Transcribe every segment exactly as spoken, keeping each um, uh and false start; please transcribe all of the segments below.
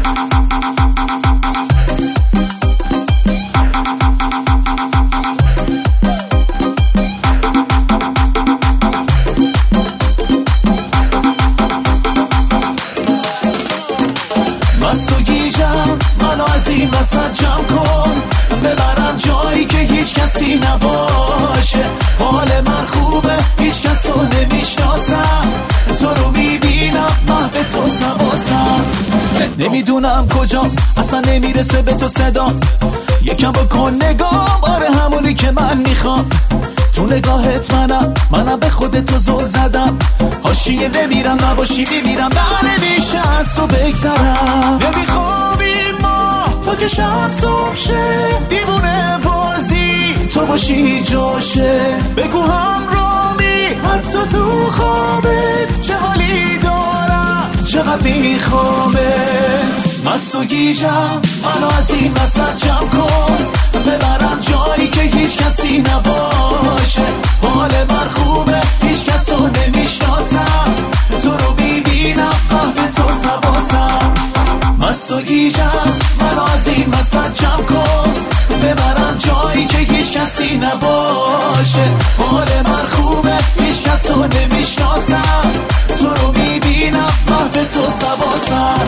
مست و گیجم، منو از این وسط جمع کن، ببرم جایی که هیچ کسی نباشه. حال من خوبه، هیچ کس رو نمیشناسم، تو رو میبینم محو تو سواسم. نمیدونم کجا، اصلا نمیرسه به تو صدا، یکم بکن نگام، آره همونی که من میخوام. تو نگاهت منم، منم به خودت زل زدم، حاشیه نمیرم نباشی میمیرم، نه نمیشه از تو بگذرم. نمیخوابیم ما تا که شب صبح شه، دیوونه بازی تو باشی جاشه. بگو همرامی حتی تو خوابت، چه حالی دارم چقدر میخوامت. مست و گیجم، منو از این وسط جمع کن، ببرم جایی که هیچ کسی نباشه. حال من خوبه، هیچ کس رو نمیشناسم، تو رو میبینم قهوه تو سواسم. مست و گیجم، منو از این وسط جمع کن، ببرم جایی که هیچ کسی نباشه. حال من خوبه، هیچ کس رو نمیشناسم، تو رو میبینم قهوه تو سواسم.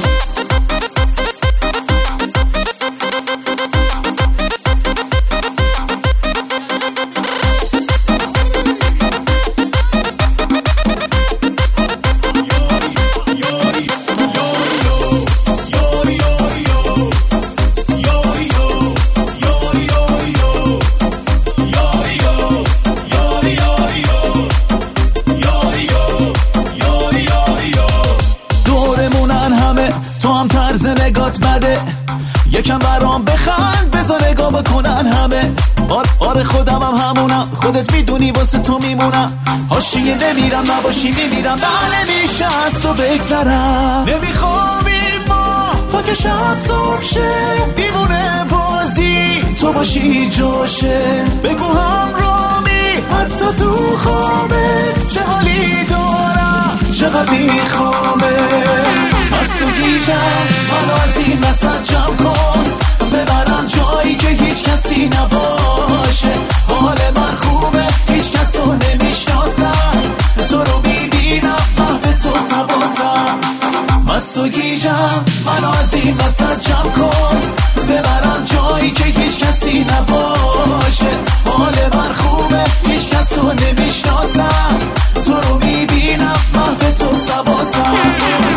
تو هم طرز نگات بده، یکم برام بخند، بذار نگاه بکنن همه. آره, آره خودم هم همونم، خودت میدونی واسه تو میمونم، حاشیه نمیرم نباشی میمیرم، نه نمیشه از تو بگذرم. نمیخوابیم ما تا که شب صبح شه، دیوونه بازی تو باشی جاشه. بگو همرامی حتی تو خوابت، چه حالی دارم چقدر میخوامت. مست و گیجم، منو از این وسط جمع کن، ببرم جایی که هیچ کسی نباشه. حال من خوبه، هیچ کس رو نمیشناسم، تو رو میبینم محو تو سواسم. مست و گیجم، منو از این وسط جمع کن، ببرم جایی که هیچ کسی نباشه. حال من خوبه، هیچ کس رو نمیشناسم، تو رو میبینم محو تو سواسم.